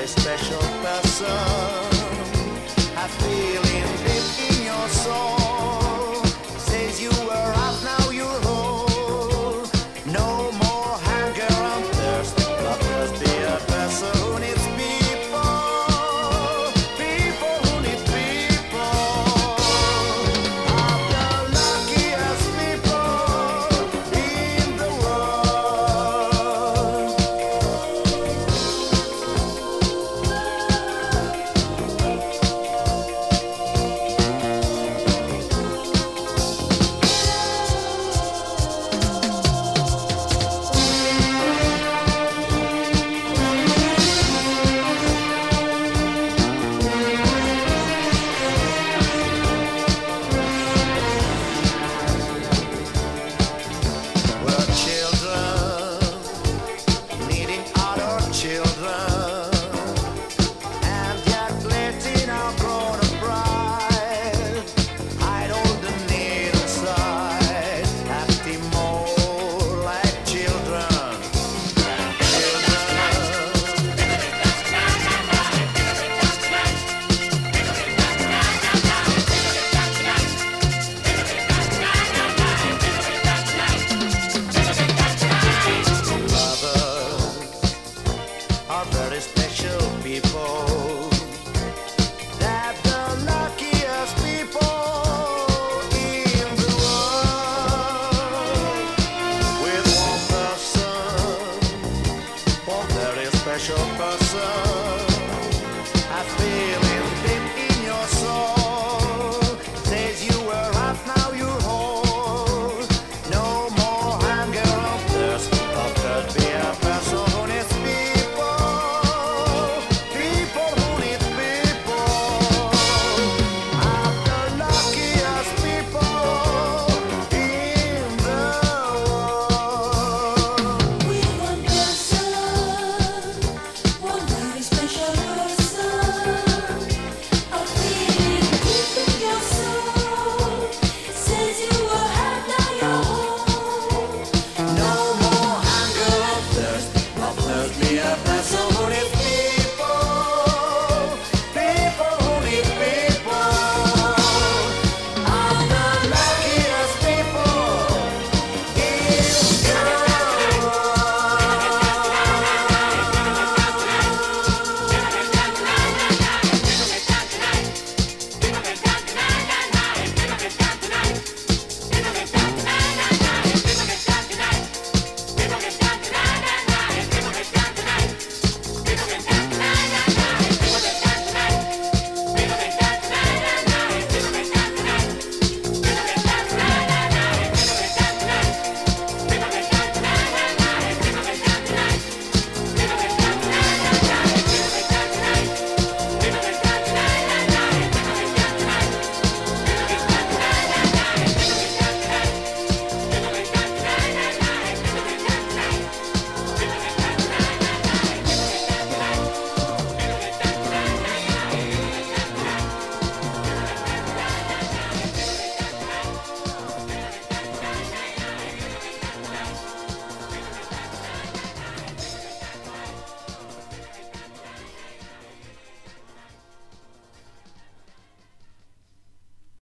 very special person. A feeling deep in your soul says you were out, now you're whole. No more hunger and thirst, but just be a person who needs people. People who need people. Are the luckiest people in the world. We're children needing other children, and yet letting our grown up pride hide all the need inside, acting more like children. Lovers are very special people. They're the luckiest people in the world. With one person, one very special person, I feel